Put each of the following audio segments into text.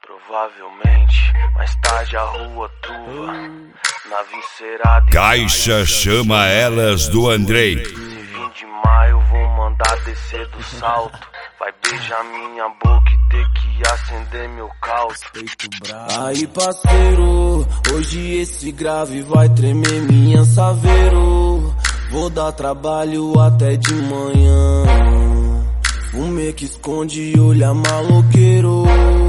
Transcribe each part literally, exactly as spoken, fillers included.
Provavelmente, mais tarde a rua turva, na vincerada. Caixa chama elas do Andrei. Se vir de maio, vou mandar descer do salto. Vai beijar minha boca e ter que acender meu caldo. Aí parceiro, hoje esse grave vai tremer minha saveiro. Vou dar trabalho até de manhã. Fumê que esconde e olha maloqueiro.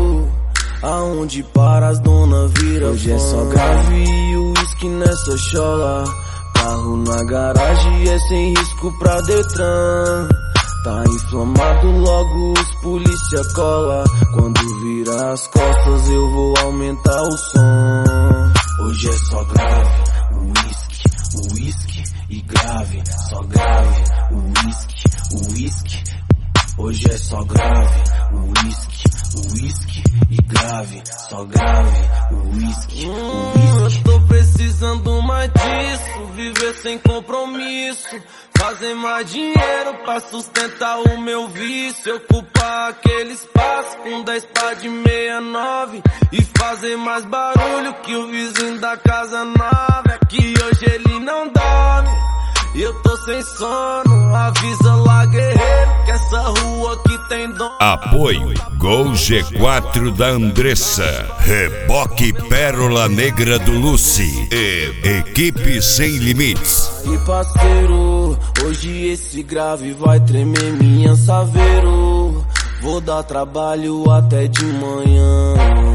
Aonde para as dona vira. Hoje é só grave e uísque nessa chola. Carro na garagem é sem risco pra Detran. Tá inflamado, logo os polícia cola. Quando vira as costas eu vou aumentar o som. Hoje é só grave, uísque, uísque e grave. Só grave, uísque, uísque. Hoje é só grave, uísque, uísque e grave. Só grave, uísque, uísque. Eu tô precisando mais disso, viver sem compromisso. Fazer mais dinheiro pra sustentar o meu vício. Ocupar aquele espaço com dez par de meia nove. E fazer mais barulho que o vizinho da casa nova. É que hoje ele não dorme e eu tô sem sono. Avisa lá, guerreiro, que essa rua aqui tem dono. Apoio Gol G quatro da Andressa, Reboque Pérola Negra do Lucy e Equipe Sem Limites. E parceiro, hoje esse grave vai tremer minha saveiro. Vou dar trabalho até de manhã.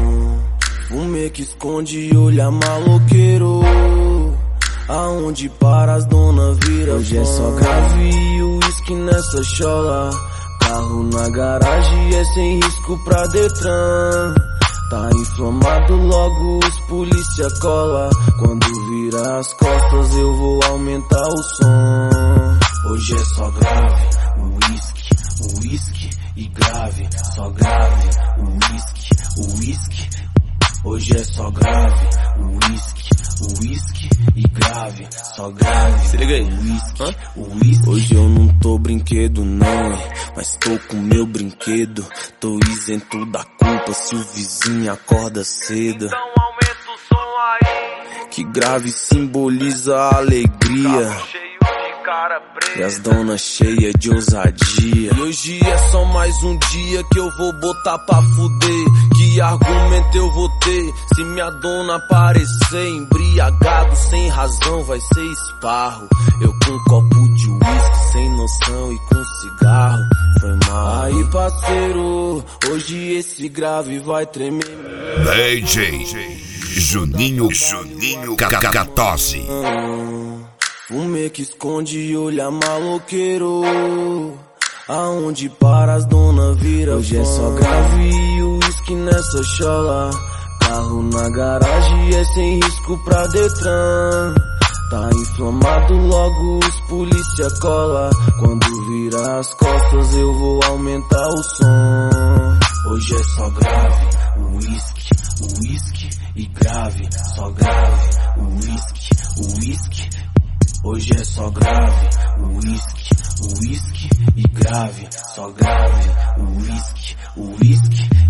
Fumê que esconde e olha maloqueiro. Aonde para as dona vira. Hoje é só grave e uísque nessa chola. Carro na garagem é sem risco pra Detran. Tá inflamado, logo os polícia cola. Quando vira as costas eu vou aumentar o som. Hoje é só grave, uísque, uísque e grave. Só grave, uísque, uísque. Hoje é só grave, uísque, uísque e grave. Só grave, se liga aí, uísque, uísque. Hoje eu não tô brinquedo não, mas tô com meu brinquedo. Tô isento da culpa se o vizinho acorda cedo. Então aumenta o som aí, que grave simboliza a alegria. carro cheio de cara preta. E as donas cheias de ousadia. E hoje é só mais um dia que eu vou botar pra fuder. Que argumento eu vou ter se minha dona aparecer embriagado sem razão? Vai ser esparro. Eu com um copo de uísque sem noção e com cigarro. Foi mal. Aí parceiro, hoje esse grave vai tremer. D J Juninho Juninho Catose. Fumê que esconde e olha maloqueiro. Aonde para as dona vira. Hoje é só grave e uísque nessa chola. Carro na garagem é sem risco pra Detran. Tá inflamado, logo os polícia cola. Quando vira as costas eu vou aumentar o som. Hoje é só grave, uísque, uísque e grave. Só grave, uísque, uísque. Hoje é só grave, uísque, uísque e grave. Só grave, uísque, uísque.